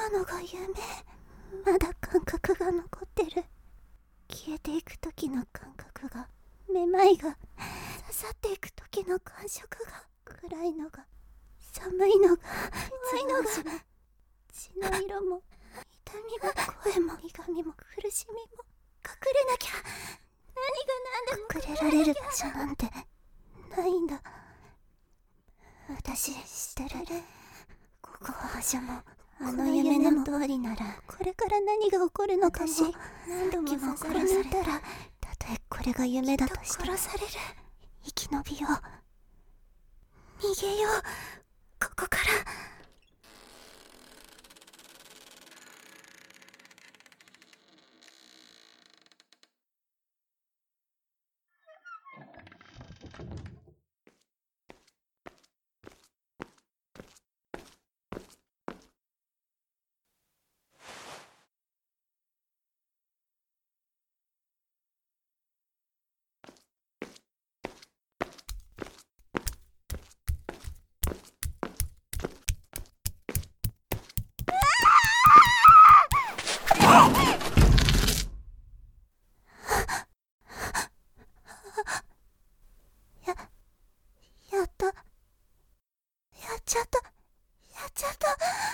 今のが夢。まだ感覚が残ってる。消えていく時の感覚が、めまいが、刺さっていく時の感触が、暗いのが、寒いのが、怖いのが、血の色も、痛みも、声も、苦みも、苦しみも、隠れなきゃ。何が何でも隠れられる場所なんてないんだ。私知ってる。ここは場所もあの夢の通りなら、これから何が起こるのかも何度も刺され抜いたら、たとえこれが夢だとしても殺される。生き延びよう、逃げよう、ここから。やった。やっちゃった。やっちゃった。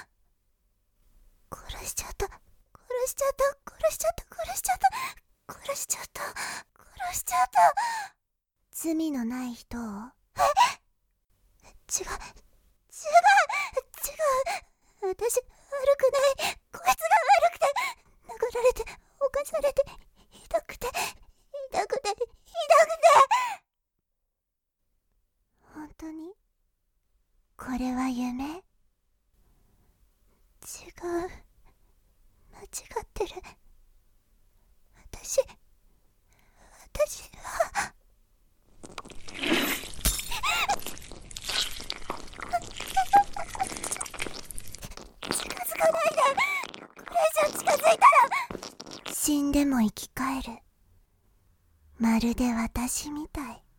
殺しちゃった。殺しちゃった。殺しちゃった。殺しちゃった。殺しちゃった。殺しちゃった。罪のない人を。違う。違う。違う。私、悪くない。こいつが悪くて、殴られて、犯されて、ひどくて、ひどくて、ひどくて。本当にこれは夢？違う。間違ってる。私は近づかないで。これ以上近づいたら死んでも生き返る。まるで私みたい。